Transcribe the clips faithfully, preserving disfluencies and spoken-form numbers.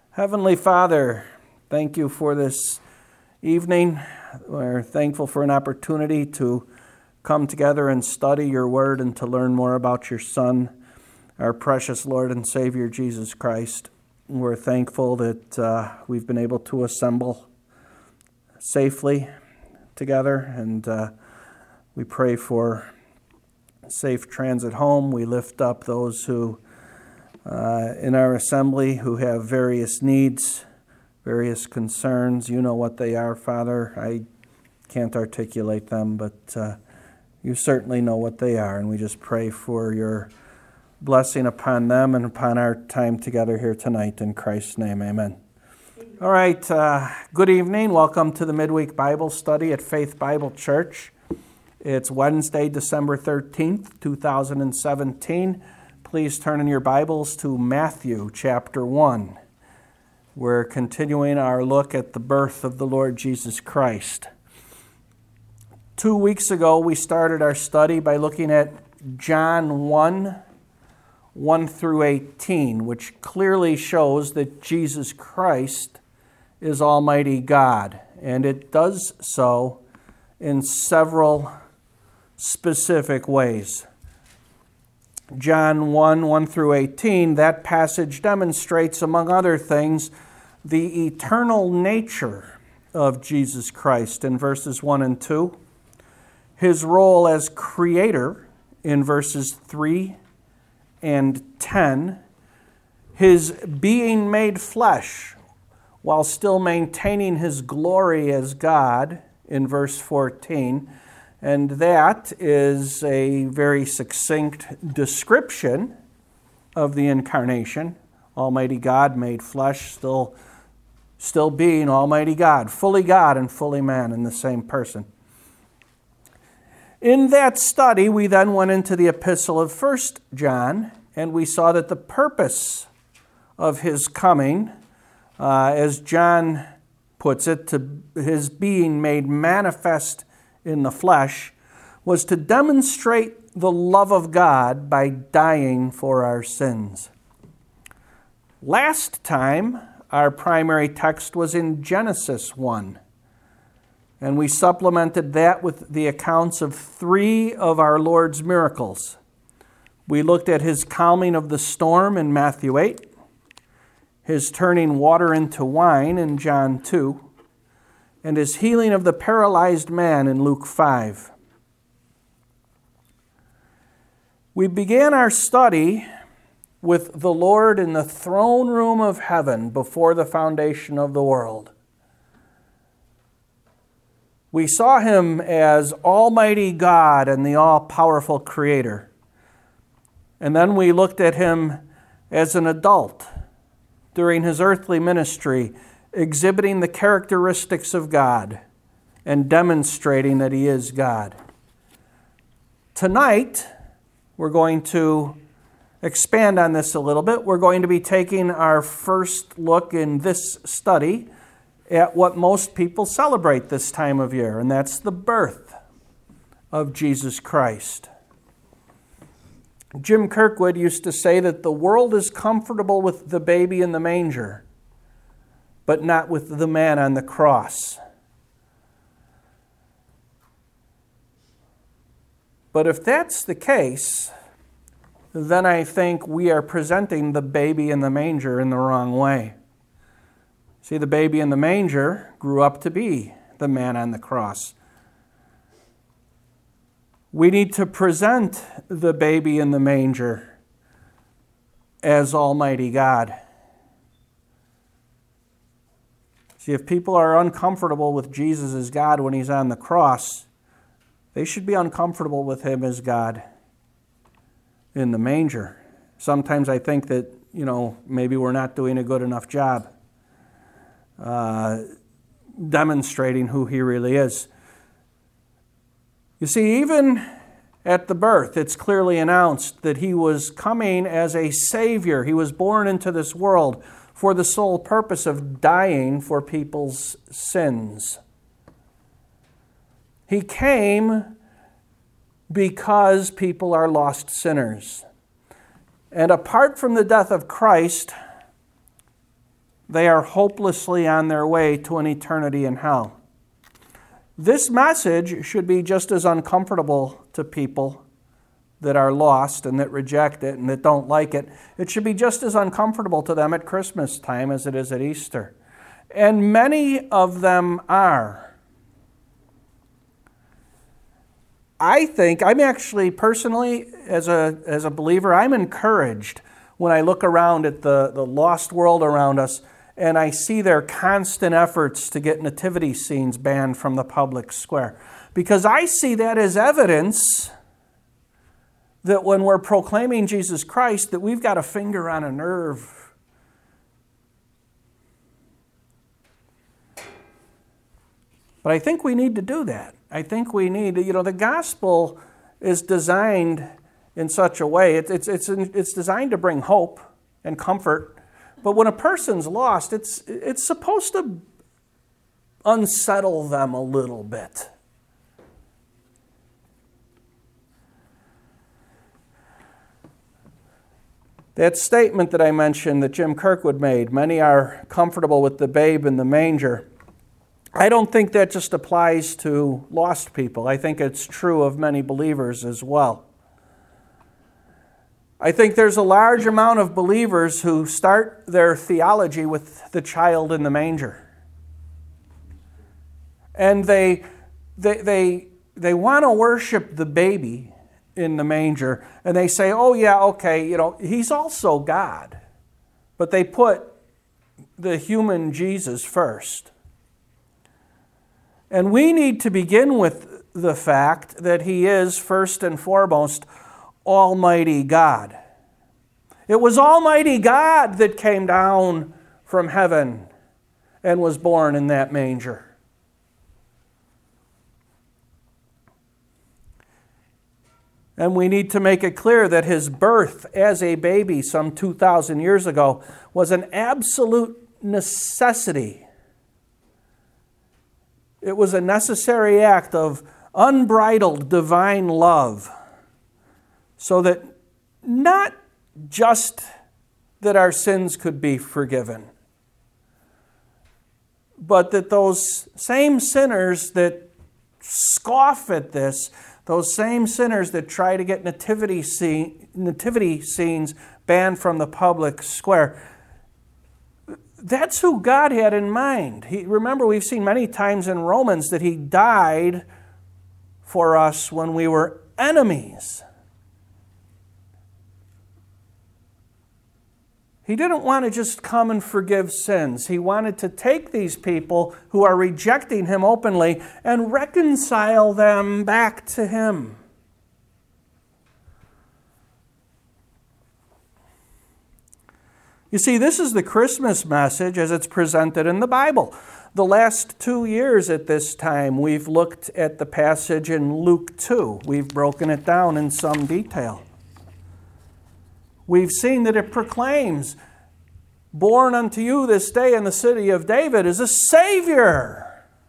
Heavenly Father, thank you for this evening. We're thankful for an opportunity to come together and study your word and to learn more about your Son, our precious Lord and Savior, Jesus Christ. We're thankful that uh, we've been able to assemble safely together, and uh, we pray for safe transit home. We lift up those who Uh, in our assembly who have various needs, various concerns. You know what they are, Father. I can't articulate them, but uh, you certainly know what they are, and we just pray for your blessing upon them and upon our time together here tonight. In Christ's name, amen. All right, uh, good evening. Welcome to the Midweek Bible Study at Faith Bible Church. It's Wednesday, December thirteenth, two thousand seventeen. Please turn in your Bibles to Matthew chapter one. We're continuing our look at the birth of the Lord Jesus Christ. Two weeks ago, we started our study by looking at John one, one through eighteen, which clearly shows that Jesus Christ is Almighty God, and it does so in several specific ways. John one, one through eighteen, that passage demonstrates, among other things, the eternal nature of Jesus Christ in verses one and two, his role as creator in verses three and ten, his being made flesh while still maintaining his glory as God in verse fourteen, and that is a very succinct description of the incarnation. Almighty God made flesh, still, still being Almighty God, fully God and fully man in the same person. In that study, we then went into the epistle of First John, and we saw that the purpose of his coming, uh, as John puts it, to his being made manifest in the flesh, was to demonstrate the love of God by dying for our sins. Last time, our primary text was in Genesis one, and we supplemented that with the accounts of three of our Lord's miracles. We looked at his calming of the storm in Matthew eight, his turning water into wine in John two, and his healing of the paralyzed man in Luke five. We began our study with the Lord in the throne room of heaven before the foundation of the world. We saw him as Almighty God and the all-powerful Creator. And then we looked at him as an adult during his earthly ministry, exhibiting the characteristics of God and demonstrating that he is God. Tonight, we're going to expand on this a little bit. We're going to be taking our first look in this study at what most people celebrate this time of year, and that's the birth of Jesus Christ. Jim Kirkwood used to say that the world is comfortable with the baby in the manger, but not with the man on the cross. But if that's the case, then I think we are presenting the baby in the manger in the wrong way. See, the baby in the manger grew up to be the man on the cross. We need to present the baby in the manger as Almighty God. See, if people are uncomfortable with Jesus as God when he's on the cross, they should be uncomfortable with him as God in the manger. Sometimes I think that, you know, maybe we're not doing a good enough job uh, demonstrating who he really is. You see, even at the birth, it's clearly announced that he was coming as a Savior. He was born into this world for the sole purpose of dying for people's sins. He came because people are lost sinners. And apart from the death of Christ, they are hopelessly on their way to an eternity in hell. This message should be just as uncomfortable to people that are lost and that reject it and that don't like it. It should be just as uncomfortable to them at Christmas time as it is at Easter. And many of them are. I think, I'm actually personally, as a as a believer, I'm encouraged when I look around at the, the lost world around us and I see their constant efforts to get nativity scenes banned from the public square. Because I see that as evidence that when we're proclaiming Jesus Christ, that we've got a finger on a nerve. But I think we need to do that. I think we need, you know, the gospel is designed in such a way, it's, it's, it's, it's designed to bring hope and comfort. But when a person's lost, it's, it's supposed to unsettle them a little bit. That statement that I mentioned that Jim Kirkwood made, many are comfortable with the babe in the manger. I don't think that just applies to lost people. I think it's true of many believers as well. I think there's a large amount of believers who start their theology with the child in the manger. And they they they, they want to worship the baby in the manger, and they say, oh yeah, okay, you know, he's also God. But they put the human Jesus first. And we need to begin with the fact that he is, first and foremost, Almighty God. It was Almighty God that came down from heaven and was born in that manger. And we need to make it clear that his birth as a baby some two thousand years ago was an absolute necessity. It was a necessary act of unbridled divine love, so that not just that our sins could be forgiven, but that those same sinners that scoff at this, those same sinners that try to get nativity scene, nativity scenes banned from the public square, that's who God had in mind. He, remember, we've seen many times in Romans that he died for us when we were enemies. He didn't want to just come and forgive sins. He wanted to take these people who are rejecting him openly and reconcile them back to him. You see, this is the Christmas message as it's presented in the Bible. The last two years at this time, we've looked at the passage in Luke two. We've broken it down in some detail. We've seen that it proclaims, born unto you this day in the city of David is a Savior.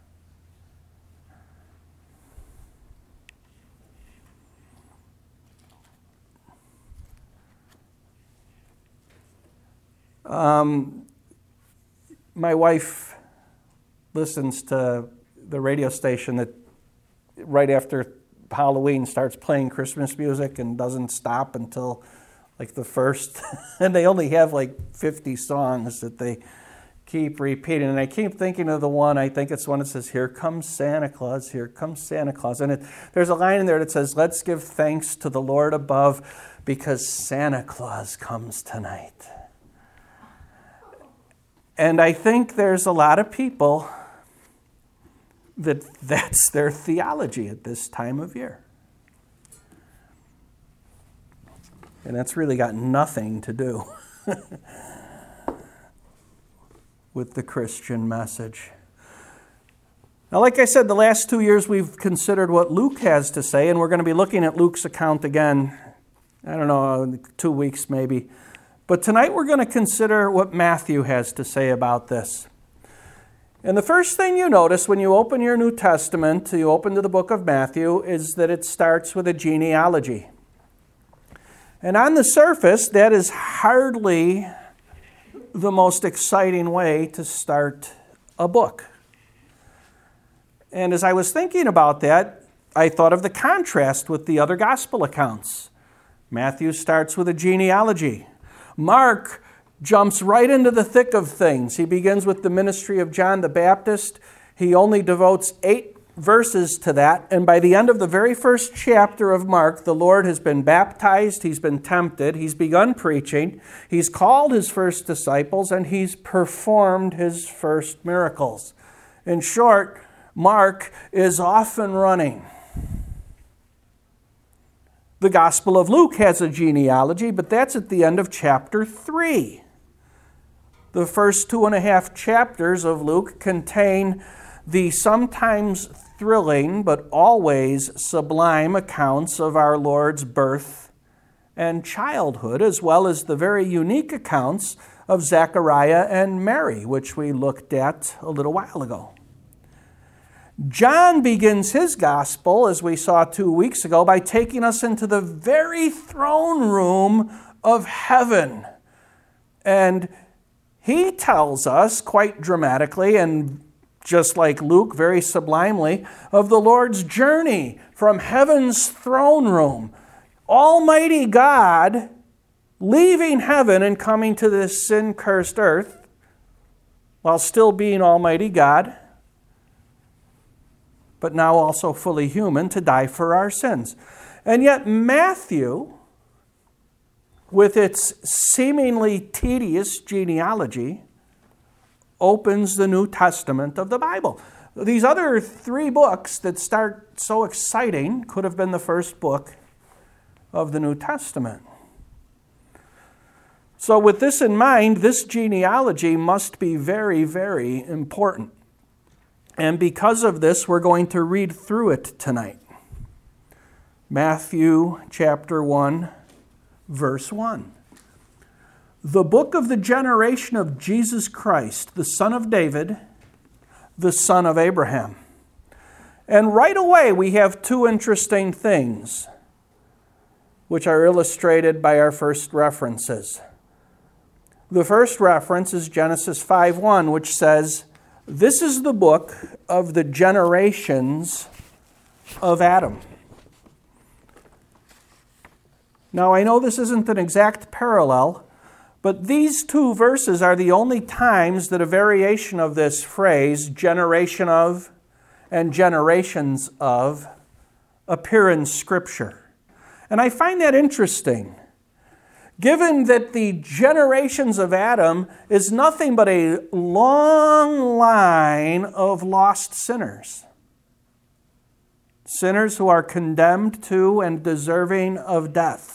Um, my wife listens to the radio station that right after Halloween starts playing Christmas music and doesn't stop until like the first, and they only have like fifty songs that they keep repeating. And I keep thinking of the one, I think it's one that says, "Here comes Santa Claus, here comes Santa Claus." And it, there's a line in there that says, "Let's give thanks to the Lord above because Santa Claus comes tonight." And I think there's a lot of people that that's their theology at this time of year. And that's really got nothing to do with the Christian message. Now, like I said, the last two years we've considered what Luke has to say, and we're going to be looking at Luke's account again, I don't know, two weeks maybe. But tonight we're going to consider what Matthew has to say about this. And the first thing you notice when you open your New Testament, you open to the book of Matthew, is that it starts with a genealogy. And on the surface, that is hardly the most exciting way to start a book. And as I was thinking about that, I thought of the contrast with the other gospel accounts. Matthew starts with a genealogy. Mark jumps right into the thick of things. He begins with the ministry of John the Baptist. He only devotes eight verses to that. And by the end of the very first chapter of Mark, the Lord has been baptized, he's been tempted, he's begun preaching, he's called his first disciples, and he's performed his first miracles. In short, Mark is off and running. The Gospel of Luke has a genealogy, but that's at the end of chapter three. The first two and a half chapters of Luke contain the sometimes thrilling but always sublime accounts of our Lord's birth and childhood, as well as the very unique accounts of Zechariah and Mary, which we looked at a little while ago. John begins his gospel, as we saw two weeks ago, by taking us into the very throne room of heaven. And he tells us quite dramatically, and just like Luke, very sublimely, of the Lord's journey from heaven's throne room. Almighty God leaving heaven and coming to this sin-cursed earth while still being Almighty God, but now also fully human, to die for our sins. And yet Matthew, with its seemingly tedious genealogy, opens the New Testament of the Bible. These other three books that start so exciting could have been the first book of the New Testament. So with this in mind, this genealogy must be very, very important. And because of this, we're going to read through it tonight. Matthew chapter one, verse one. The book of the generation of Jesus Christ, the son of David, the son of Abraham. And right away we have two interesting things, which are illustrated by our first references. The first reference is Genesis five one, which says, "This is the book of the generations of Adam." Now, I know this isn't an exact parallel, but these two verses are the only times that a variation of this phrase, generation of and generations of, appear in Scripture. And I find that interesting, given that the generations of Adam is nothing but a long line of lost sinners. Sinners who are condemned to and deserving of death.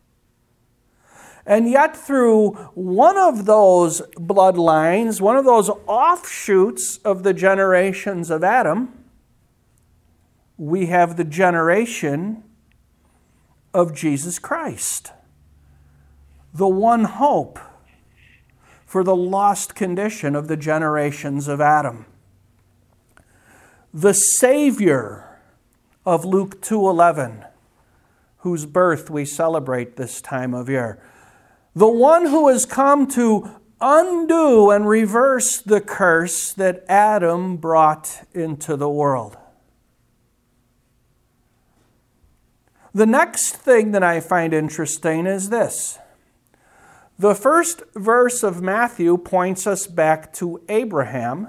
And yet through one of those bloodlines, one of those offshoots of the generations of Adam, we have the generation of Jesus Christ. The one hope for the lost condition of the generations of Adam. The Savior of Luke two eleven, whose birth we celebrate this time of year. The one who has come to undo and reverse the curse that Adam brought into the world. The next thing that I find interesting is this. The first verse of Matthew points us back to Abraham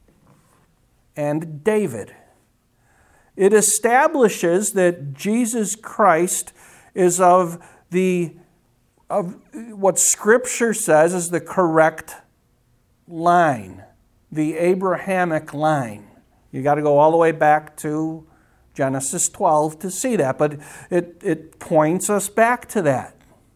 and David. It establishes that Jesus Christ is of the of what Scripture says is the correct line, the Abrahamic line. You got to go all the way back to Genesis twelve to see that, but it, it points us back to that.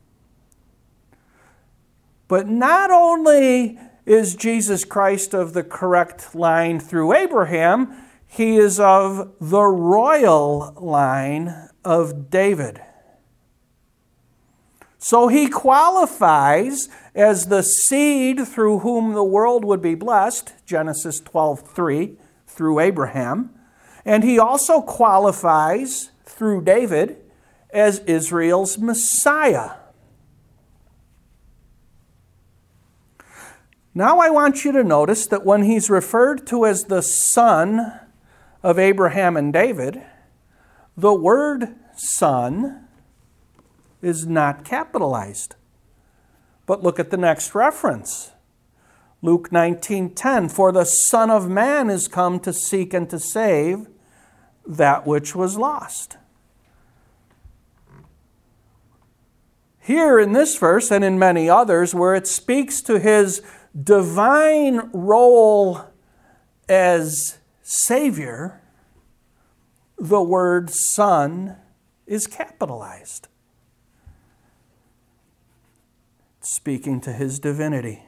But not only is Jesus Christ of the correct line through Abraham, he is of the royal line of David. So he qualifies as the seed through whom the world would be blessed, Genesis twelve three, through Abraham. And he also qualifies through David as Israel's Messiah. Now I want you to notice that when he's referred to as the son of Abraham and David, the word son is not capitalized. But look at the next reference. Luke nineteen ten, for the Son of Man is come to seek and to save that which was lost. Here in this verse and in many others where it speaks to his divine role as Savior, the word Son is capitalized, speaking to his divinity.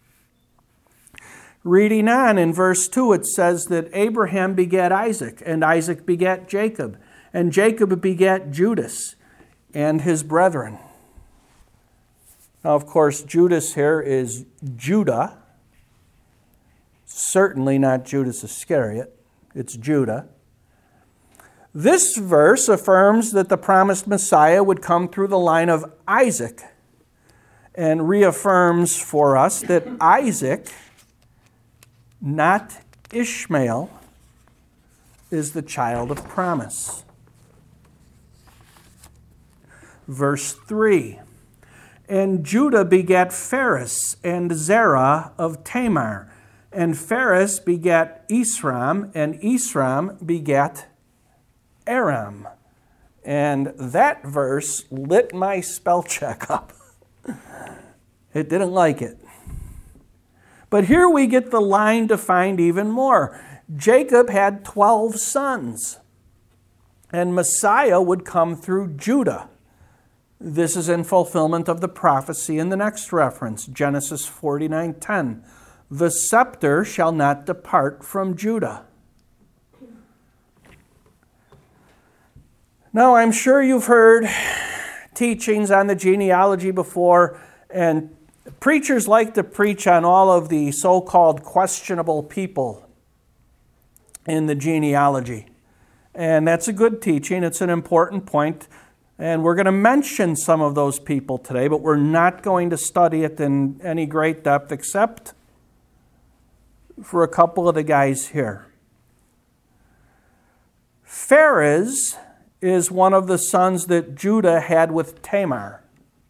Reading on in verse two, it says that Abraham begat Isaac, and Isaac begat Jacob, and Jacob begat Judas and his brethren. Now, of course, Judas here is Judah. Certainly not Judas Iscariot. It's Judah. This verse affirms that the promised Messiah would come through the line of Isaac, and reaffirms for us that Isaac, not Ishmael, is the child of promise. Verse three, and Judah begat Phares and Zerah of Tamar, and Phares begat Esrom, and Esrom begat Aram. And that verse lit my spell check up. It didn't like it. But here we get the line defined even more. Jacob had twelve sons, and Messiah would come through Judah. This is in fulfillment of the prophecy in the next reference, Genesis forty-nine ten. The scepter shall not depart from Judah. Now, I'm sure you've heard teachings on the genealogy before, and preachers like to preach on all of the so-called questionable people in the genealogy. And that's a good teaching. It's an important point. And we're going to mention some of those people today, but we're not going to study it in any great depth except for a couple of the guys here. Phares is one of the sons that Judah had with Tamar.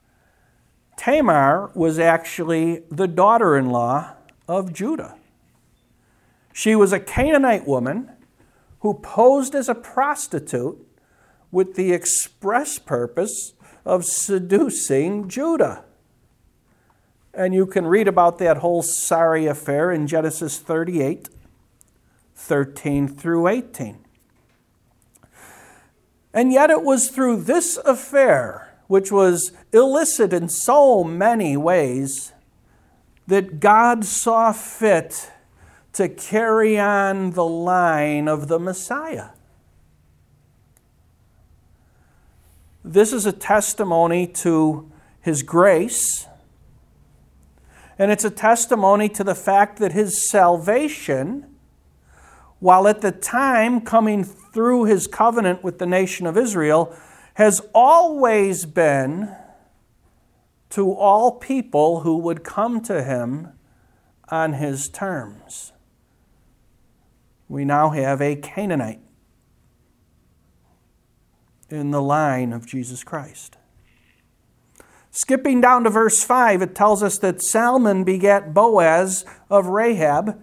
Tamar was actually the daughter-in-law of Judah. She was a Canaanite woman who posed as a prostitute with the express purpose of seducing Judah. And you can read about that whole sorry affair in Genesis thirty-eight, thirteen through eighteen. And yet it was through this affair, which was illicit in so many ways, that God saw fit to carry on the line of the Messiah. This is a testimony to His grace, and it's a testimony to the fact that His salvation, while at the time coming through His covenant with the nation of Israel, has always been to all people who would come to Him on His terms. We now have a Canaanite in the line of Jesus Christ. Skipping down to verse five, it tells us that Salmon begat Boaz of Rahab.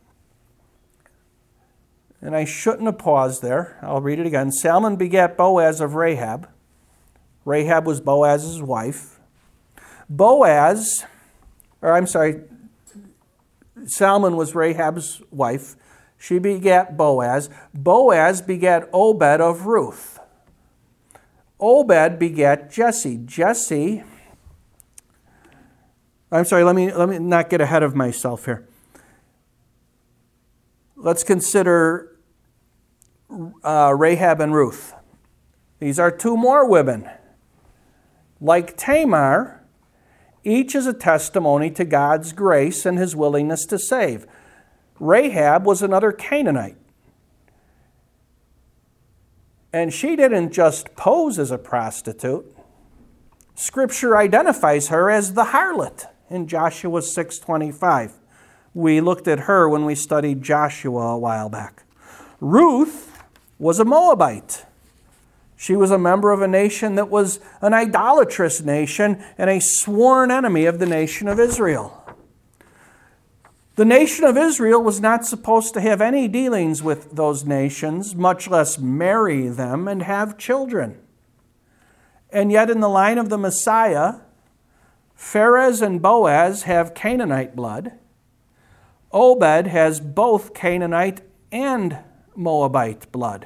And I shouldn't have paused there. I'll read it again. Salmon begat Boaz of Rahab. Rahab was Boaz's wife. Boaz, or I'm sorry, Salmon was Rahab's wife. She begat Boaz. Boaz begat Obed of Ruth. Obed begat Jesse. Jesse, I'm sorry, let me, let me not get ahead of myself here. Let's consider uh, Rahab and Ruth. These are two more women. Like Tamar, each is a testimony to God's grace and His willingness to save. Rahab was another Canaanite. And she didn't just pose as a prostitute. Scripture identifies her as the harlot in Joshua six twenty-five. We looked at her when we studied Joshua a while back. Ruth was a Moabite. She was a member of a nation that was an idolatrous nation and a sworn enemy of the nation of Israel. The nation of Israel was not supposed to have any dealings with those nations, much less marry them and have children. And yet in the line of the Messiah, Pharez and Boaz have Canaanite blood. Obed has both Canaanite and Moabite blood.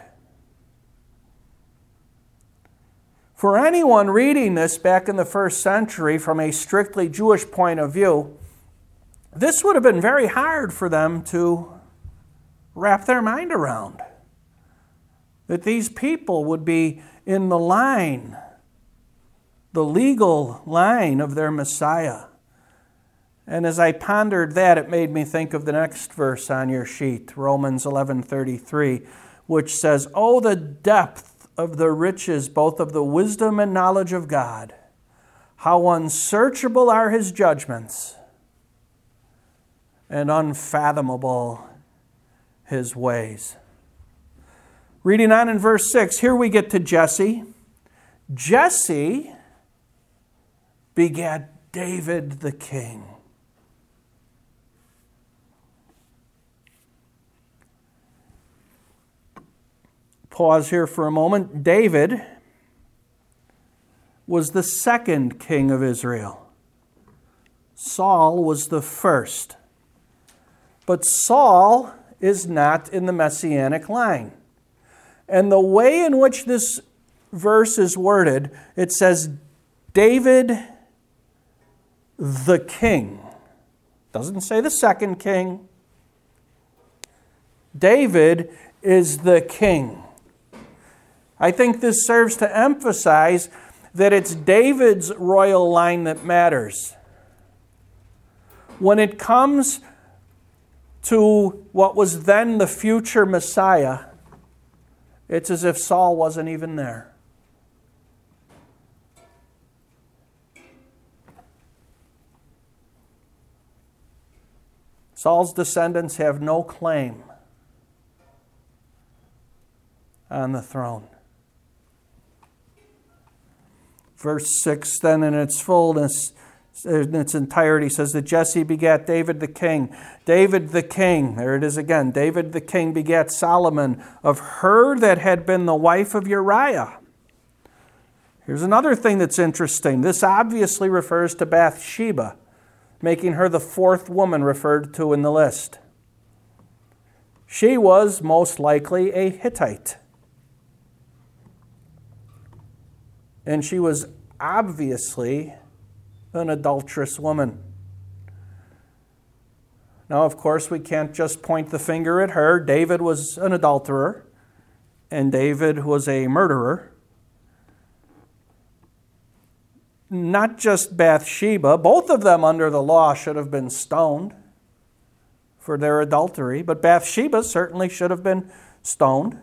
For anyone reading this back in the first century from a strictly Jewish point of view, this would have been very hard for them to wrap their mind around. That these people would be in the line, the legal line of their Messiah. And as I pondered that, it made me think of the next verse on your sheet, Romans eleven thirty-three, which says, "Oh, the depth of the riches, both of the wisdom and knowledge of God. How unsearchable are his judgments, and unfathomable his ways." Reading on in verse six, here we get to Jesse. Jesse begat David the king. Pause here for a moment. David was the second king of Israel. Saul was the first. But Saul is not in the Messianic line. And the way in which this verse is worded, it says, David the king. Doesn't say the second king. David is the king. I think this serves to emphasize that it's David's royal line that matters. When it comes to what was then the future Messiah, it's as if Saul wasn't even there. Saul's descendants have no claim on the throne. Verse six, then in its fullness, in its entirety, says that Jesse begat David the king. David the king, there it is again. David the king begat Solomon of her that had been the wife of Uriah. Here's another thing that's interesting. This obviously refers to Bathsheba, making her the fourth woman referred to in the list. She was most likely a Hittite. And she was obviously an adulterous woman. Now, of course, we can't just point the finger at her. David was an adulterer, and David was a murderer. Not just Bathsheba. Both of them under the law should have been stoned for their adultery, but Bathsheba certainly should have been stoned.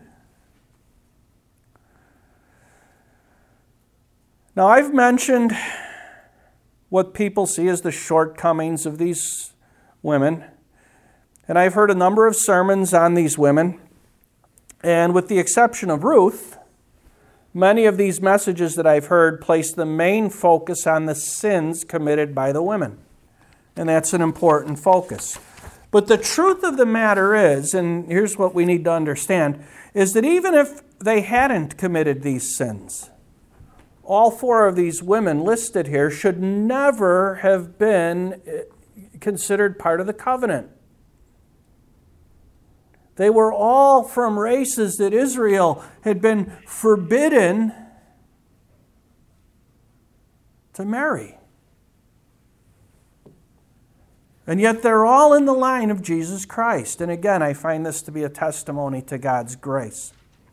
Now, I've mentioned what people see as the shortcomings of these women, and I've heard a number of sermons on these women, and with the exception of Ruth, many of these messages that I've heard place the main focus on the sins committed by the women, and that's an important focus. But the truth of the matter is, and here's what we need to understand, is that even if they hadn't committed these sins, all four of these women listed here should never have been considered part of the covenant. They were all from races that Israel had been forbidden to marry. And yet they're all in the line of Jesus Christ. And again, I find this to be a testimony to God's grace.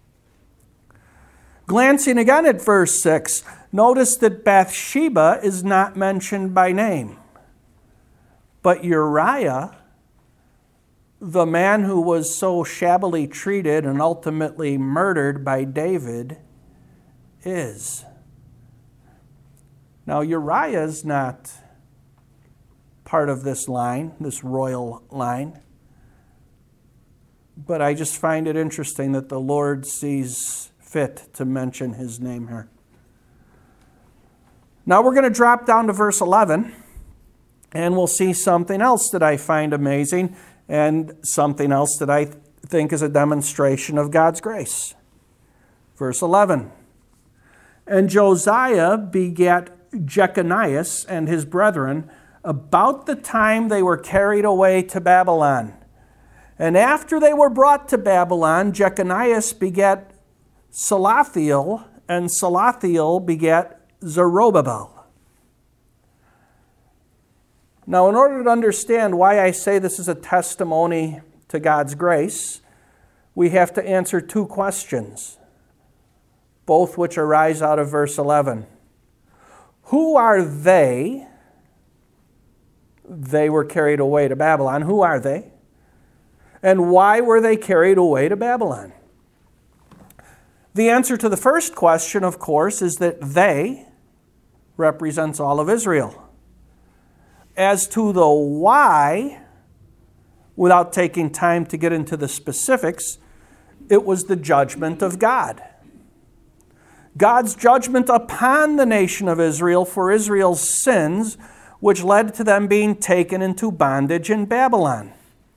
Glancing again at verse six, notice that Bathsheba is not mentioned by name. But Uriah, the man who was so shabbily treated and ultimately murdered by David, is. Now, Uriah is not part of this line, this royal line. But I just find it interesting that the Lord sees fit to mention his name here. Now we're going to drop down to verse eleven, and we'll see something else that I find amazing and something else that I think is a demonstration of God's grace. Verse eleven, and Josiah begat Jeconias and his brethren about the time they were carried away to Babylon. And after they were brought to Babylon, Jeconias begat Salathiel, and Salathiel begat Zerubbabel. Now, in order to understand why I say this is a testimony to God's grace, we have to answer two questions, both which arise out of verse eleven. Who are they? They were carried away to Babylon. Who are they? And why were they carried away to Babylon? The answer to the first question, of course, is that they represents all of Israel. As to the why, without taking time to get into the specifics, it was the judgment of God. God's judgment upon the nation of Israel for Israel's sins, which led to them being taken into bondage in Babylon.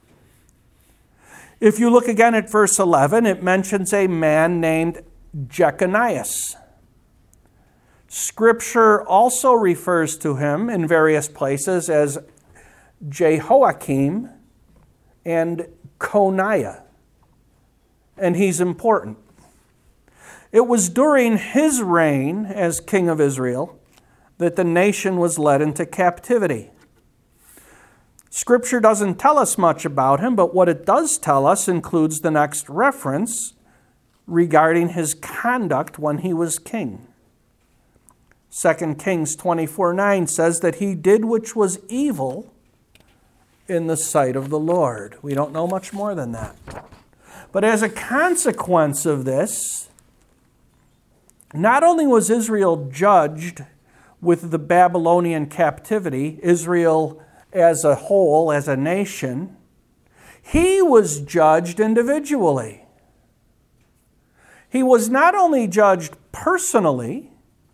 If you look again at verse eleven, it mentions a man named Jeconias. Scripture also refers to him in various places as Jehoiakim and Coniah. And he's important. It was during his reign as king of Israel that the nation was led into captivity. Scripture doesn't tell us much about him, but what it does tell us includes the next reference regarding his conduct when he was king. Second Kings twenty-four nine says that he did which was evil in the sight of the Lord. We don't know much more than that. But as a consequence of this, not only was Israel judged with the Babylonian captivity, Israel as a whole, as a nation, he was judged individually. He was not only judged personally,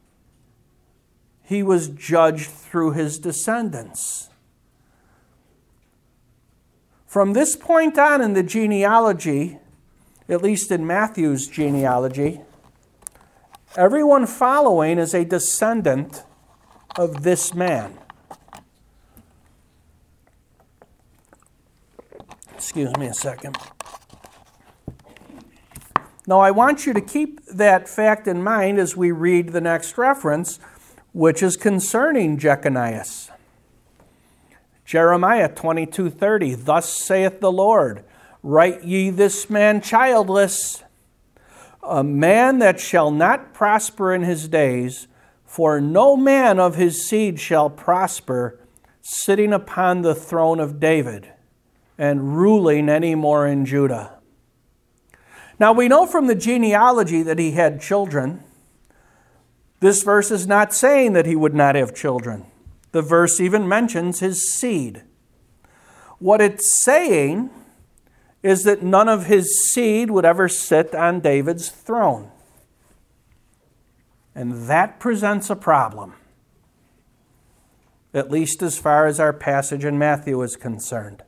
he was judged through his descendants. From this point on in the genealogy, at least in Matthew's genealogy, everyone following is a descendant of this man. Excuse me a second. Now, I want you to keep that fact in mind as we read the next reference, which is concerning Jeconias. Jeremiah twenty-two thirty, thus saith the Lord, write ye this man childless, a man that shall not prosper in his days, for no man of his seed shall prosper, sitting upon the throne of David, and ruling any more in Judah. Now we know from the genealogy that he had children. This verse is not saying that he would not have children. The verse even mentions his seed. What it's saying is that none of his seed would ever sit on David's throne. And that presents a problem, at least as far as our passage in Matthew is concerned.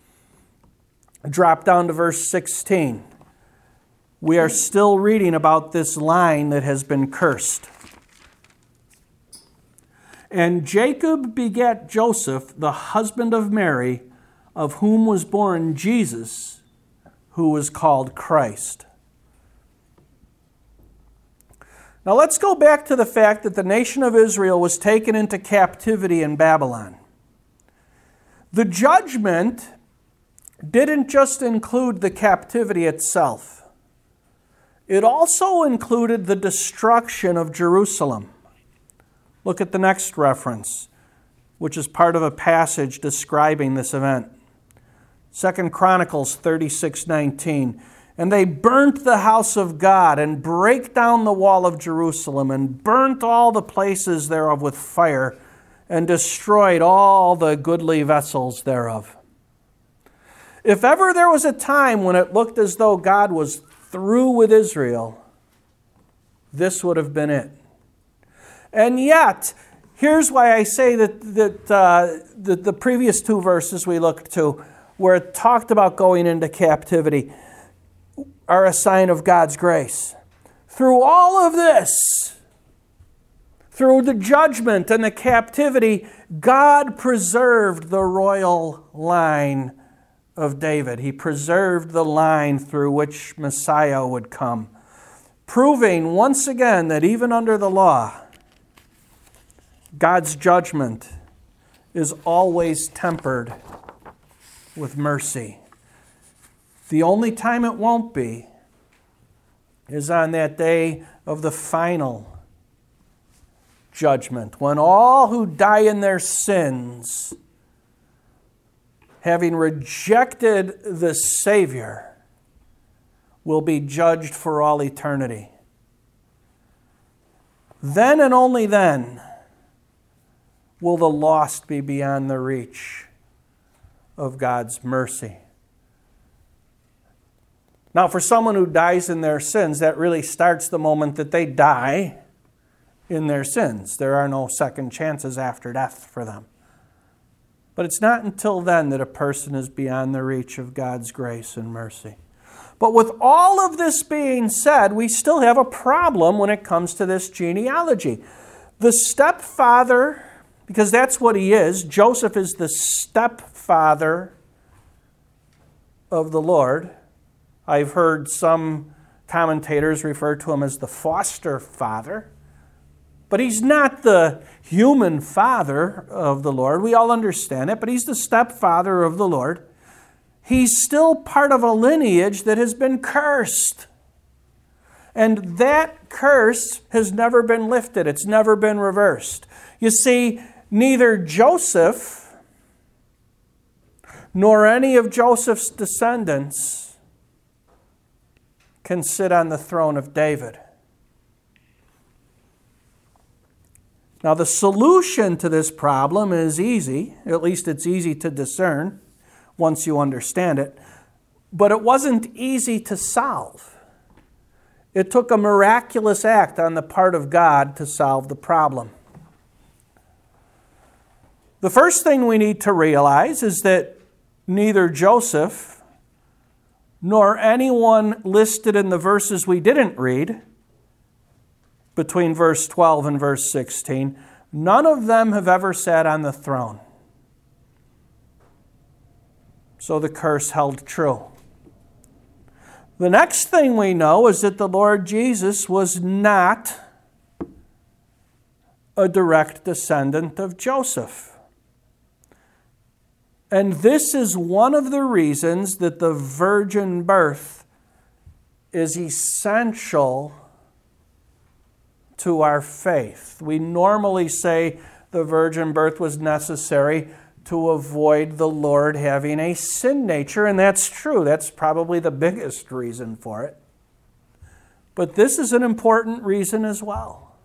Drop down to verse sixteen. We are still reading about this line that has been cursed. And Jacob begat Joseph, the husband of Mary, of whom was born Jesus, who was called Christ. Now let's go back to the fact that the nation of Israel was taken into captivity in Babylon. The judgment didn't just include the captivity itself. It also included the destruction of Jerusalem. Look at the next reference, which is part of a passage describing this event. Second Chronicles thirty-six nineteen. And they burnt the house of God, and brake down the wall of Jerusalem, and burnt all the places thereof with fire, and destroyed all the goodly vessels thereof. If ever there was a time when it looked as though God was through with Israel, this would have been it. And yet, here's why I say that, that, uh, that the previous two verses we looked to, where it talked about going into captivity, are a sign of God's grace. Through all of this, through the judgment and the captivity, God preserved the royal line of David. He preserved the line through which Messiah would come, proving once again that even under the law, God's judgment is always tempered with mercy. The only time it won't be is on that day of the final judgment, when all who die in their sins, having rejected the Savior, will be judged for all eternity. Then and only then will the lost be beyond the reach of God's mercy. Now, for someone who dies in their sins, that really starts the moment that they die in their sins. There are no second chances after death for them. But it's not until then that a person is beyond the reach of God's grace and mercy. But with all of this being said, we still have a problem when it comes to this genealogy. The stepfather, because that's what he is, Joseph is the stepfather of the Lord. I've heard some commentators refer to him as the foster father. But he's not the human father of the Lord. We all understand it, but he's the stepfather of the Lord. He's still part of a lineage that has been cursed. And that curse has never been lifted. It's never been reversed. You see, neither Joseph nor any of Joseph's descendants can sit on the throne of David. Now, the solution to this problem is easy. At least it's easy to discern once you understand it. But it wasn't easy to solve. It took a miraculous act on the part of God to solve the problem. The first thing we need to realize is that neither Joseph nor anyone listed in the verses we didn't read, between verse twelve and verse sixteen, none of them have ever sat on the throne. So the curse held true. The next thing we know is that the Lord Jesus was not a direct descendant of Joseph. And this is one of the reasons that the virgin birth is essential to our faith. We normally say the virgin birth was necessary to avoid the Lord having a sin nature, and that's true. That's probably the biggest reason for it. But this is an important reason as well.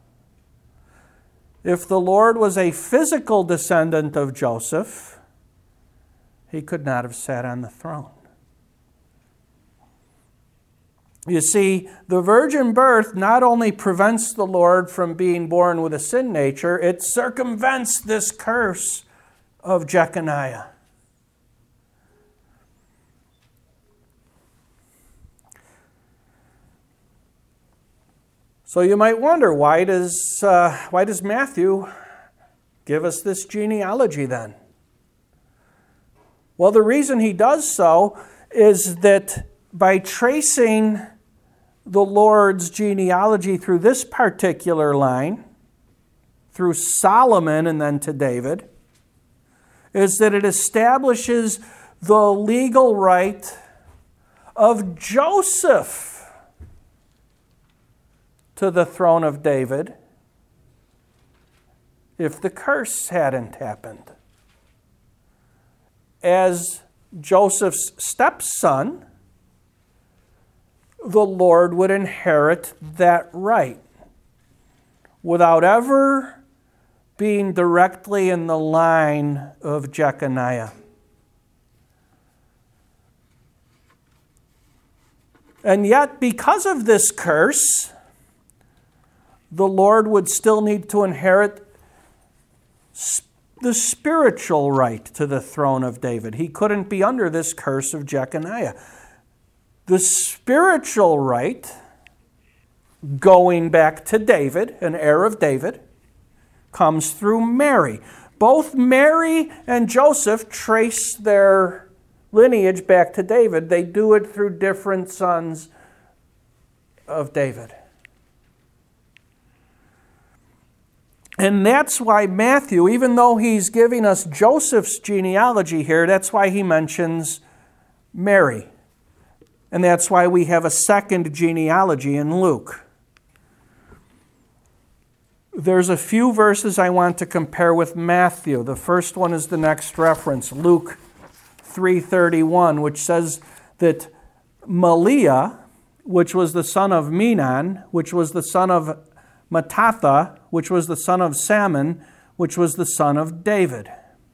If the Lord was a physical descendant of Joseph, he could not have sat on the throne. You see, the virgin birth not only prevents the Lord from being born with a sin nature, it circumvents this curse of Jeconiah. So you might wonder, why does, uh, why does Matthew give us this genealogy then? Well, the reason he does so is that by tracing the Lord's genealogy through this particular line, through Solomon and then to David, is that it establishes the legal right of Joseph to the throne of David if the curse hadn't happened. As Joseph's stepson, the Lord would inherit that right without ever being directly in the line of Jeconiah. And yet, because of this curse, the Lord would still need to inherit the spiritual right to the throne of David. He couldn't be under this curse of Jeconiah. The spiritual right, going back to David, an heir of David, comes through Mary. Both Mary and Joseph trace their lineage back to David. They do it through different sons of David. And that's why Matthew, even though he's giving us Joseph's genealogy here, that's why he mentions Mary. And that's why we have a second genealogy in Luke. There's a few verses I want to compare with Matthew. The first one is the next reference, Luke three thirty-one, which says that Maliah, which was the son of Menon, which was the son of Mattatha, which was the son of Salmon, which was the son of David.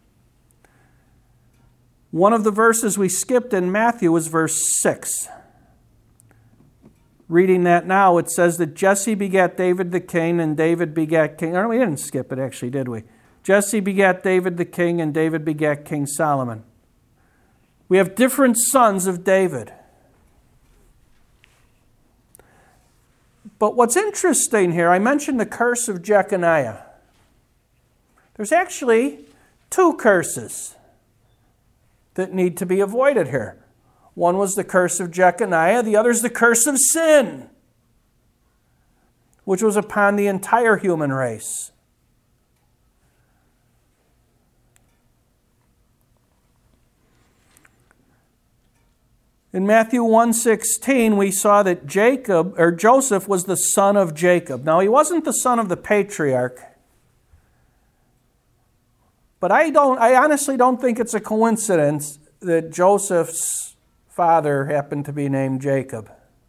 One of the verses we skipped in Matthew was verse six. Reading that now, it says that Jesse begat David the king, and David begat King... Oh, we didn't skip it, actually, did we? Jesse begat David the king, and David begat King Solomon. We have different sons of David. But what's interesting here, I mentioned the curse of Jeconiah. There's actually two curses that need to be avoided here. One was the curse of Jeconiah, the other is the curse of sin, which was upon the entire human race. In Matthew one sixteen, we saw that Jacob or Joseph was the son of Jacob. Now, he wasn't the son of the patriarch, but I don't I honestly don't think it's a coincidence that Joseph's father happened to be named Jacob.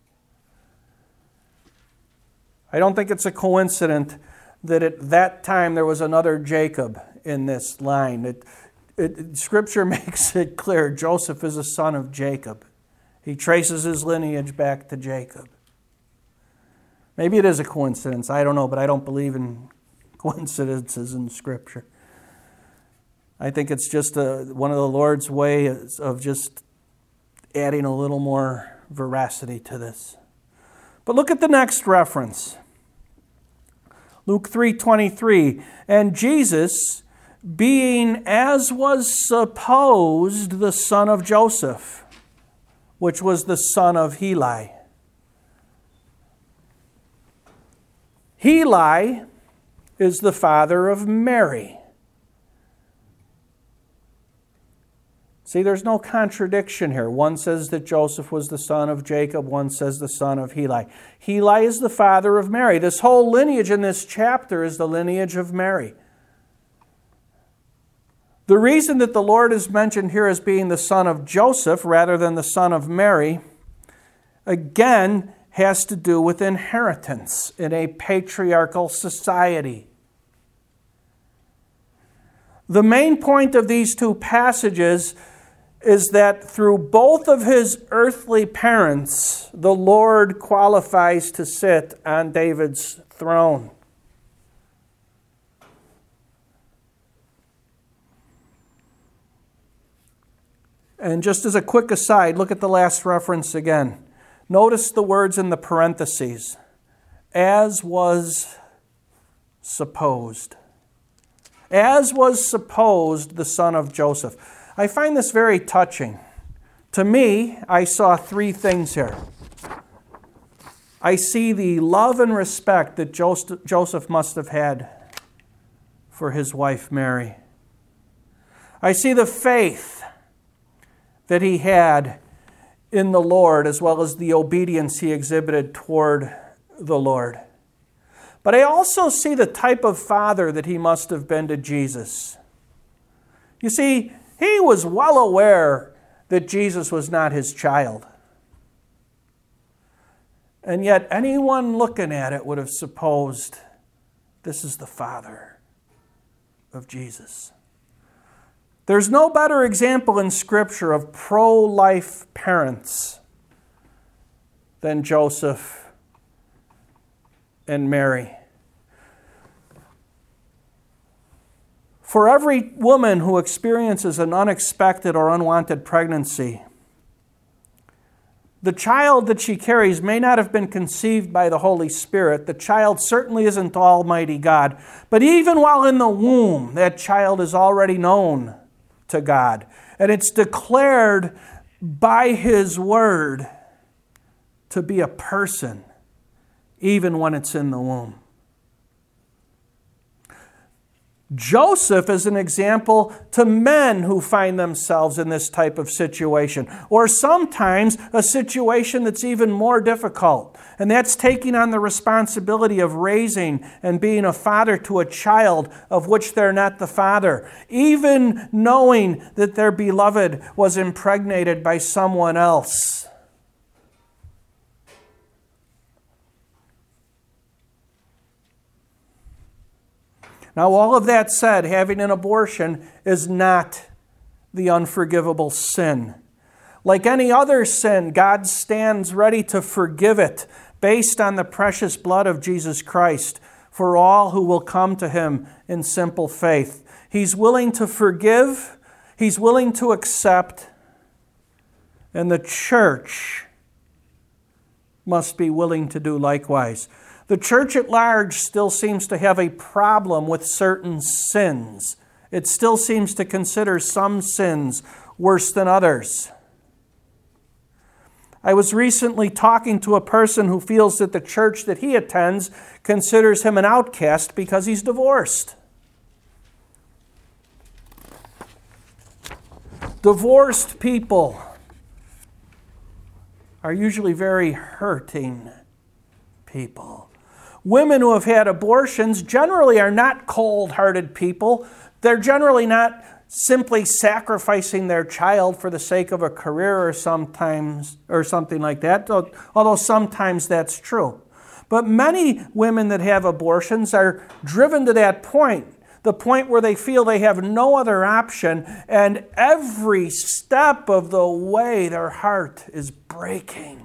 I don't think it's a coincidence that at that time there was another Jacob in this line. It, it, Scripture makes it clear Joseph is a son of Jacob. He traces his lineage back to Jacob. Maybe it is a coincidence. I don't know, but I don't believe in coincidences in Scripture. I think it's just a, one of the Lord's ways of just adding a little more veracity to this. But look at the next reference. Luke three twenty-three. And Jesus, being as was supposed the son of Joseph, which was the son of Heli. Heli is the father of Mary. See, there's no contradiction here. One says that Joseph was the son of Jacob. One says the son of Heli. Heli is the father of Mary. This whole lineage in this chapter is the lineage of Mary. The reason that the Lord is mentioned here as being the son of Joseph rather than the son of Mary, again, has to do with inheritance in a patriarchal society. The main point of these two passages is that through both of his earthly parents, the Lord qualifies to sit on David's throne. And just as a quick aside, look at the last reference again. Notice the words in the parentheses. As was supposed. As was supposed the son of Joseph. I find this very touching. To me, I saw three things here. I see the love and respect that Joseph must have had for his wife Mary. I see the faith that he had in the Lord, as well as the obedience he exhibited toward the Lord. But I also see the type of father that he must have been to Jesus. You see, he was well aware that Jesus was not his child. And yet anyone looking at it would have supposed this is the father. of Jesus. There's no better example in Scripture of pro-life parents than Joseph and Mary. For every woman who experiences an unexpected or unwanted pregnancy, the child that she carries may not have been conceived by the Holy Spirit. The child certainly isn't Almighty God. But even while in the womb, that child is already known to God. And it's declared by His Word to be a person, even when it's in the womb. Joseph is an example to men who find themselves in this type of situation, or sometimes a situation that's even more difficult, and that's taking on the responsibility of raising and being a father to a child of which they're not the father, even knowing that their beloved was impregnated by someone else. Now, all of that said, having an abortion is not the unforgivable sin. Like any other sin, God stands ready to forgive it based on the precious blood of Jesus Christ for all who will come to Him in simple faith. He's willing to forgive, He's willing to accept, and the church must be willing to do likewise. The church at large still seems to have a problem with certain sins. It still seems to consider some sins worse than others. I was recently talking to a person who feels that the church that he attends considers him an outcast because he's divorced. Divorced people are usually very hurting people. Women who have had abortions generally are not cold-hearted people. They're generally not simply sacrificing their child for the sake of a career or sometimes or something like that, although sometimes that's true. But many women that have abortions are driven to that point, the point where they feel they have no other option, and every step of the way their heart is breaking.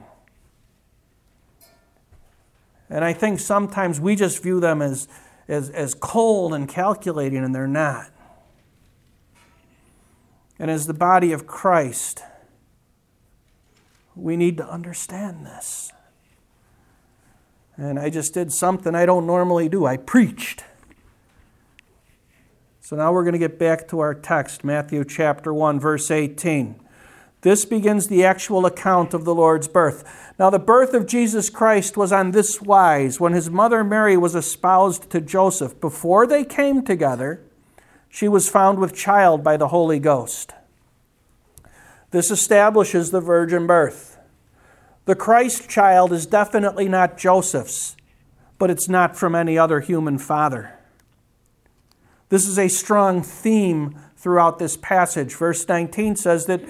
And I think sometimes we just view them as, as, as cold and calculating, and they're not. And as the body of Christ, we need to understand this. And I just did something I don't normally do. I preached. So now we're going to get back to our text, Matthew chapter one, verse eighteen. This begins the actual account of the Lord's birth. Now the birth of Jesus Christ was on this wise. When His mother Mary was espoused to Joseph, before they came together, she was found with child by the Holy Ghost. This establishes the virgin birth. The Christ child is definitely not Joseph's, but it's not from any other human father. This is a strong theme throughout this passage. Verse nineteen says that,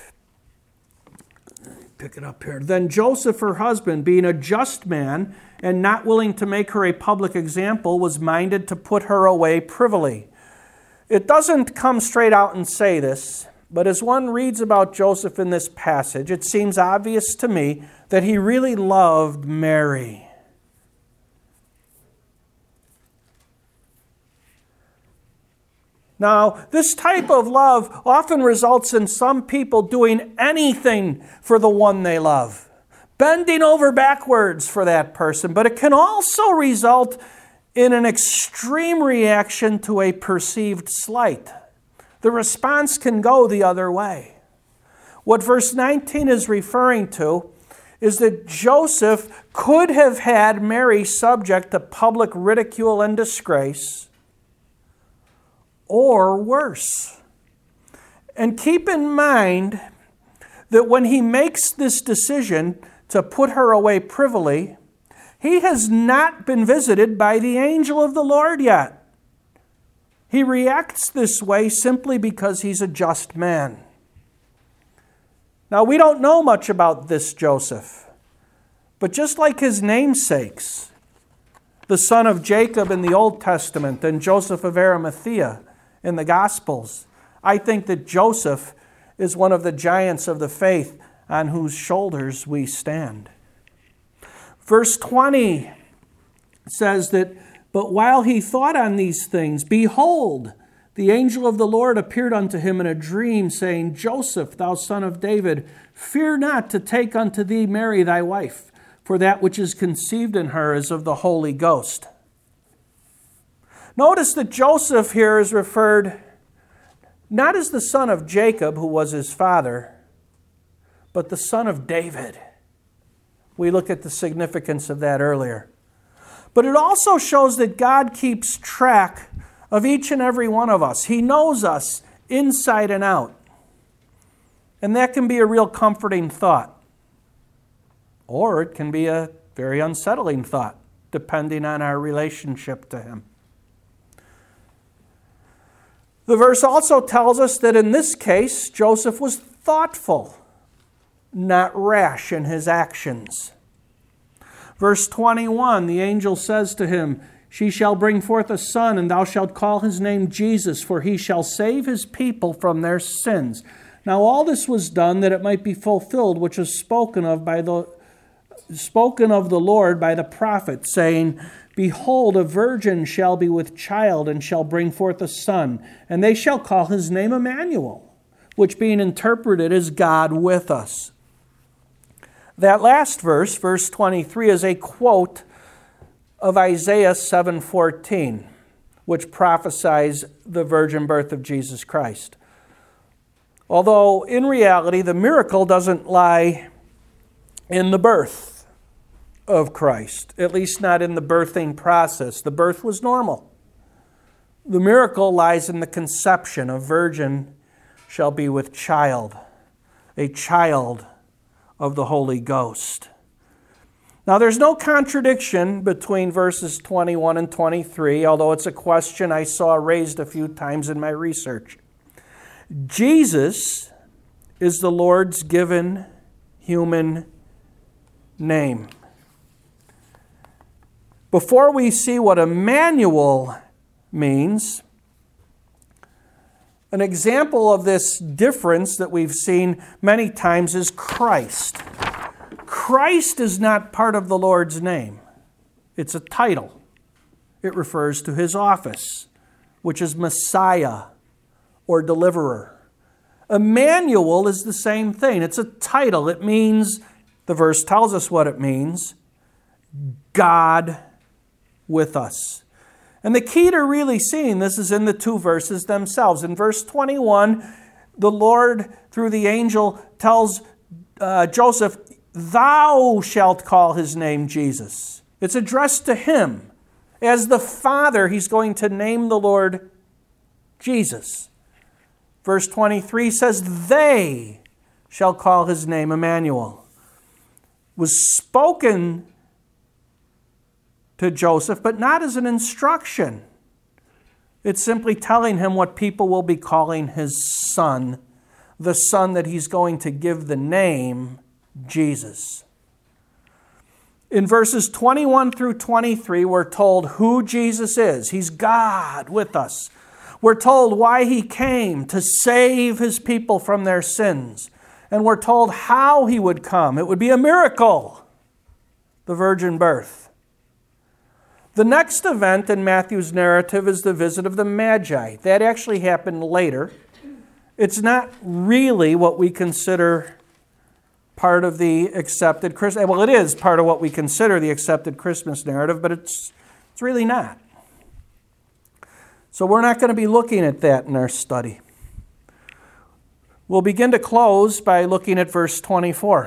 pick it up here, then Joseph, her husband, being a just man and not willing to make her a public example, was minded to put her away privily. It doesn't come straight out and say this, but as one reads about Joseph in this passage, it seems obvious to me that he really loved Mary. Now, this type of love often results in some people doing anything for the one they love, bending over backwards for that person, but it can also result in an extreme reaction to a perceived slight. The response can go the other way. What verse nineteen is referring to is that Joseph could have had Mary subject to public ridicule and disgrace, or worse. And keep in mind that when he makes this decision to put her away privily, he has not been visited by the angel of the Lord yet. He reacts this way simply because he's a just man. Now, we don't know much about this Joseph, but just like his namesakes, the son of Jacob in the Old Testament and Joseph of Arimathea, in the Gospels. I think that Joseph is one of the giants of the faith on whose shoulders we stand. Verse twenty says that, "But while he thought on these things, behold, the angel of the Lord appeared unto him in a dream, saying, Joseph, thou son of David, fear not to take unto thee Mary thy wife, for that which is conceived in her is of the Holy Ghost." Notice that Joseph here is referred not as the son of Jacob, who was his father, but the son of David. We looked at the significance of that earlier. But it also shows that God keeps track of each and every one of us. He knows us inside and out. And that can be a real comforting thought. Or it can be a very unsettling thought, depending on our relationship to Him. The verse also tells us that in this case, Joseph was thoughtful, not rash in his actions. Verse twenty-one, the angel says to him, "She shall bring forth a son, and thou shalt call his name Jesus, for he shall save his people from their sins." Now all this was done that it might be fulfilled, which was spoken of by the spoken of the Lord by the prophet, saying, "Behold, a virgin shall be with child, and shall bring forth a son, and they shall call his name Emmanuel," which being interpreted is God with us. That last verse, verse twenty-three, is a quote of Isaiah seven fourteen, which prophesies the virgin birth of Jesus Christ. Although in reality the miracle doesn't lie in the birth of Christ, at least not in the birthing process. The birth was normal. The miracle lies in the conception. A virgin shall be with child, a child of the Holy Ghost. Now, there's no contradiction between verses twenty-one and twenty-three, although it's a question I saw raised a few times in my research. Jesus is the Lord's given human name. Before we see what Emmanuel means, an example of this difference that we've seen many times is Christ. Christ is not part of the Lord's name. It's a title. It refers to His office, which is Messiah or Deliverer. Emmanuel is the same thing. It's a title. It means, the verse tells us what it means, God with us. And the key to really seeing this is in the two verses themselves. In verse twenty-one, the Lord, through the angel, tells uh, Joseph, "Thou shalt call his name Jesus." It's addressed to him. As the Father, he's going to name the Lord Jesus. Verse twenty-three says, "They shall call his name Emmanuel." It was spoken to Joseph, but not as an instruction. It's simply telling him what people will be calling his son, the son that he's going to give the name Jesus. In verses twenty-one through twenty-three, we're told who Jesus is. He's God with us. We're told why He came, to save His people from their sins. And we're told how He would come. It would be a miracle, the virgin birth. The next event in Matthew's narrative is the visit of the Magi. That actually happened later. It's not really what we consider part of the accepted Christmas. Well, it is part of what we consider the accepted Christmas narrative, but it's it's really not. So we're not going to be looking at that in our study. We'll begin to close by looking at verse twenty-four.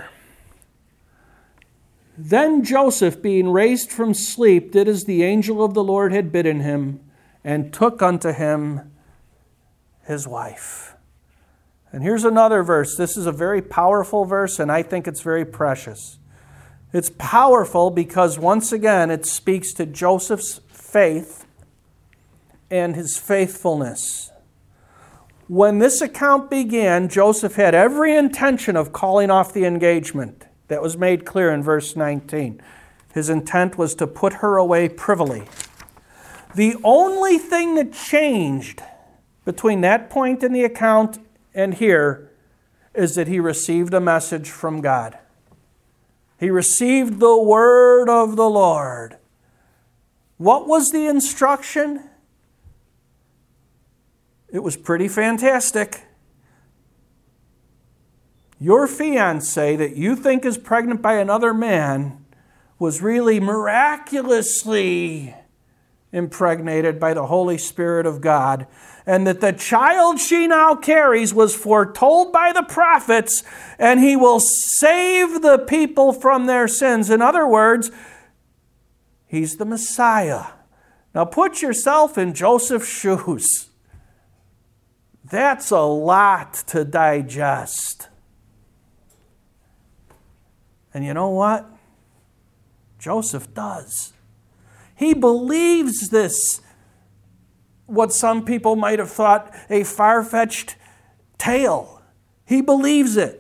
"Then Joseph, being raised from sleep, did as the angel of the Lord had bidden him, and took unto him his wife." And here's another verse. This is a very powerful verse, and I think it's very precious. It's powerful because, once again, it speaks to Joseph's faith and his faithfulness. When this account began, Joseph had every intention of calling off the engagement. That was made clear in verse nineteen. His intent was to put her away privily. The only thing that changed between that point in the account and here is that he received a message from God. He received the word of the Lord. What was the instruction? It was pretty fantastic. Your fiancée that you think is pregnant by another man was really miraculously impregnated by the Holy Spirit of God, and that the child she now carries was foretold by the prophets, and he will save the people from their sins. In other words, he's the Messiah. Now put yourself in Joseph's shoes. That's a lot to digest. And you know what? Joseph does. He believes this, what some people might have thought a far-fetched tale. He believes it.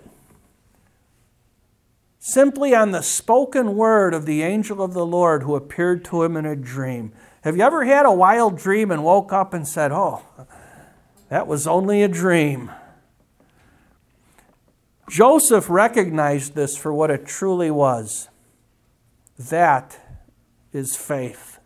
Simply on the spoken word of the angel of the Lord who appeared to him in a dream. Have you ever had a wild dream and woke up and said, oh, that was only a dream? Joseph recognized this for what it truly was. That is faith.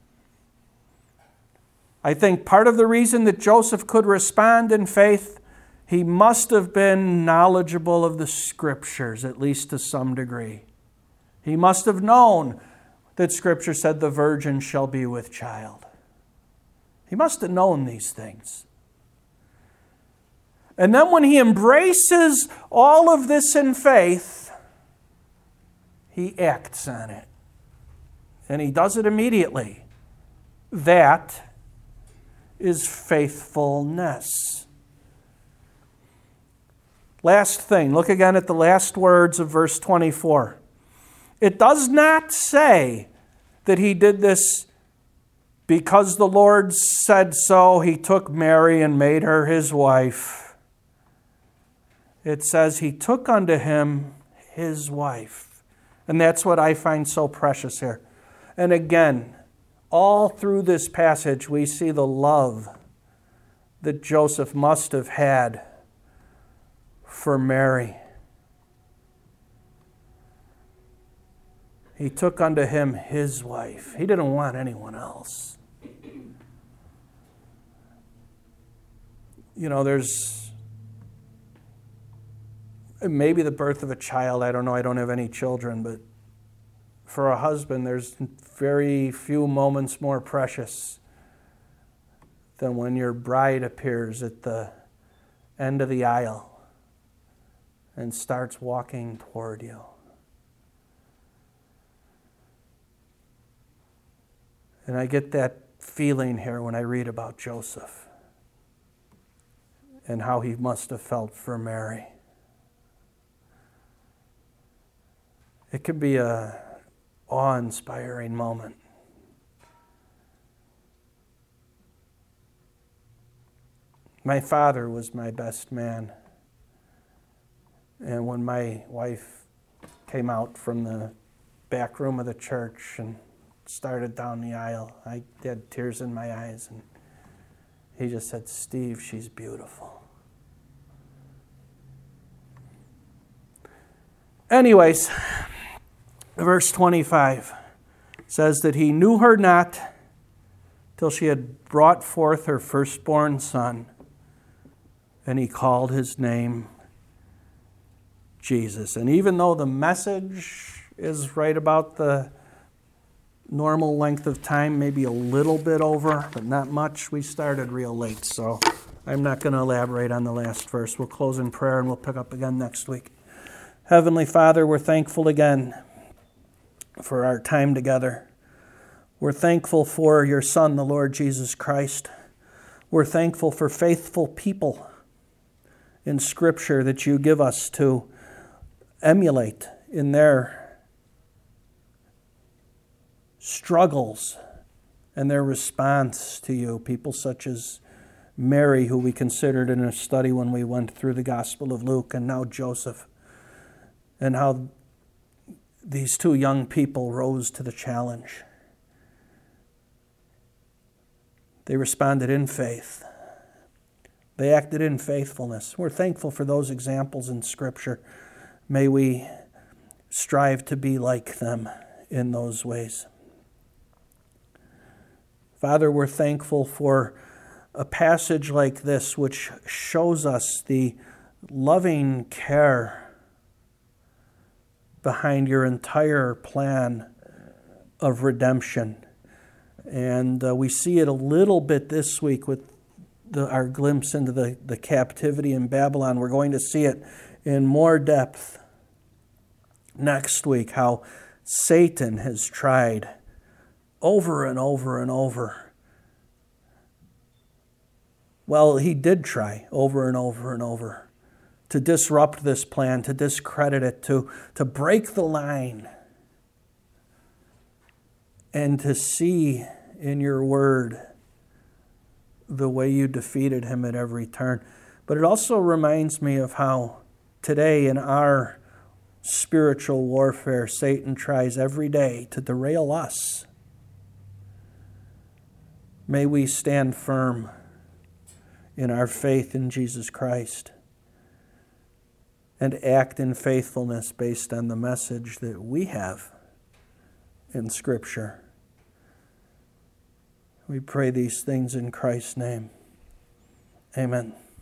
I think part of the reason that Joseph could respond in faith, he must have been knowledgeable of the Scriptures, at least to some degree. He must have known that Scripture said the virgin shall be with child. He must have known these things. And then when he embraces all of this in faith, he acts on it. And he does it immediately. That is faithfulness. Last thing, look again at the last words of verse twenty-four. It does not say that he did this because the Lord said so. He took Mary and made her his wife. It says he took unto him his wife. And that's what I find so precious here. And again, all through this passage, we see the love that Joseph must have had for Mary. He took unto him his wife. He didn't want anyone else. You know, there's maybe the birth of a child. I don't know. I don't have any children, but for a husband, there's very few moments more precious than when your bride appears at the end of the aisle and starts walking toward you. And I get that feeling here when I read about Joseph and how he must have felt for Mary. It could be a awe-inspiring moment. My father was my best man. And when my wife came out from the back room of the church and started down the aisle, I had tears in my eyes. And he just said, "Steve, she's beautiful." Anyways, verse twenty-five says that he knew her not till she had brought forth her firstborn son, and he called his name Jesus. And even though the message is right about the normal length of time, maybe a little bit over, but not much, we started real late, so I'm not going to elaborate on the last verse. We'll close in prayer and we'll pick up again next week. Heavenly Father, we're thankful again for our time together. We're thankful for your Son, the Lord Jesus Christ. We're thankful for faithful people in Scripture that you give us to emulate in their struggles and their response to you. People such as Mary, who we considered in a study when we went through the Gospel of Luke, and now Joseph, and how these two young people rose to the challenge. They responded in faith. They acted in faithfulness. We're thankful for those examples in Scripture. May we strive to be like them in those ways. Father, we're thankful for a passage like this which shows us the loving care behind your entire plan of redemption. And uh, we see it a little bit this week with the, our glimpse into the, the captivity in Babylon. We're going to see it in more depth next week, how Satan has tried over and over and over. Well, he did try over and over and over to disrupt this plan, to discredit it, to, to break the line, and to see in your word the way you defeated him at every turn. But it also reminds me of how today in our spiritual warfare, Satan tries every day to derail us. May we stand firm in our faith in Jesus Christ and act in faithfulness based on the message that we have in Scripture. We pray these things in Christ's name. Amen.